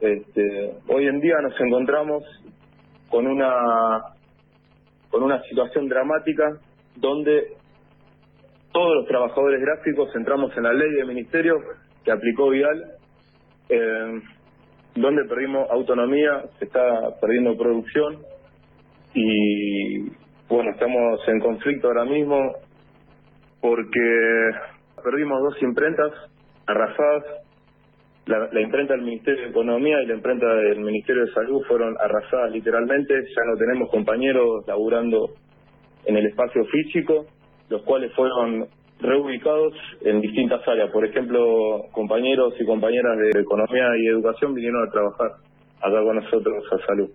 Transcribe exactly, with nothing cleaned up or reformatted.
Este, hoy en día nos encontramos con una con una situación dramática donde todos los trabajadores gráficos entramos en la ley de ministerio que aplicó Vidal, eh, donde perdimos autonomía, se está perdiendo producción y bueno, estamos en conflicto ahora mismo porque perdimos dos imprentas arrasadas. La, la imprenta del Ministerio de Economía y la imprenta del Ministerio de Salud fueron arrasadas literalmente. Ya no tenemos compañeros laburando en el espacio físico, los cuales fueron reubicados en distintas áreas. Por ejemplo, compañeros y compañeras de Economía y Educación vinieron a trabajar acá con nosotros a Salud.